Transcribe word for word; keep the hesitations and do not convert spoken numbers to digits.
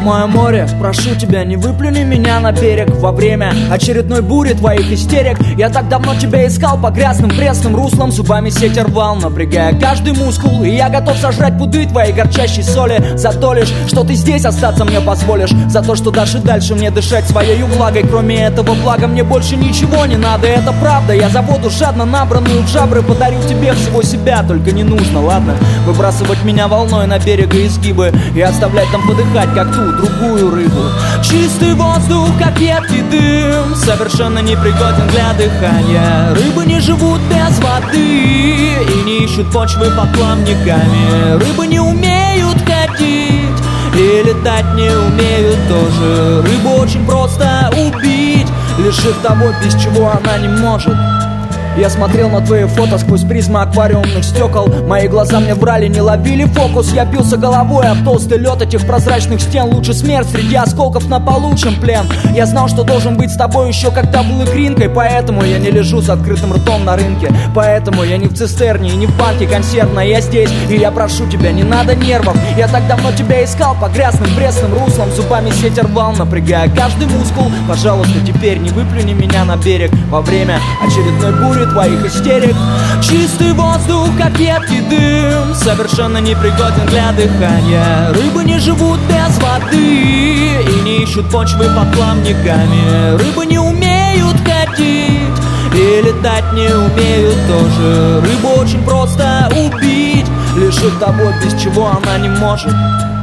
мое море, прошу тебя, не выплюни меня на берег во время очередной бури твоих истерик. Я так давно тебя искал по грязным пресным руслам, зубами сеть рвал, напрягая каждый мускул. И я готов сожрать пуды твоей горчащей соли за то лишь, что ты здесь остаться мне позволишь, за то, что дашь и дальше мне дышать своей влагой. Кроме этого блага мне больше ничего не надо, это правда. Я за воду жадно набранную в жабры подарю тебе всего себя, только не нужно, ладно, выбрасывать меня волной на берег и изгибы и оставлять там подыхать, как ту другую рыбу. Чистый воздух, как едкий дым, совершенно непригоден для дыхания. Рыбы не живут без воды и не ищут почвы под плавниками. Рыбы не умеют ходить и летать не умеют тоже. Рыбу очень просто убить, лишив того, без чего она не может. Я смотрел на твои фото сквозь призмы аквариумных стекол. Мои глаза мне врали, не ловили фокус. Я бился головой об толстый лед этих прозрачных стен. Лучше смерть среди осколков на полу, чем плен. Я знал, что должен быть с тобой еще когда был икринкой. Поэтому я не лежу с открытым ртом на рынке. Поэтому я не в цистерне и не в банке консервной. Я здесь, и я прошу тебя, не надо нервов. Я так давно тебя искал по грязным пресным руслам, зубами сеть рвал, напрягая каждый мускул. Пожалуйста, теперь не выплюни меня на берег во время очередной бури твоих истерик. Чистый воздух, как едкий дым, совершенно непригоден для дыхания. Рыбы не живут без воды и не ищут почвы под плавниками. Рыбы не умеют ходить и летать не умеют тоже. Рыбу очень просто убить, лишив того, без чего она не может.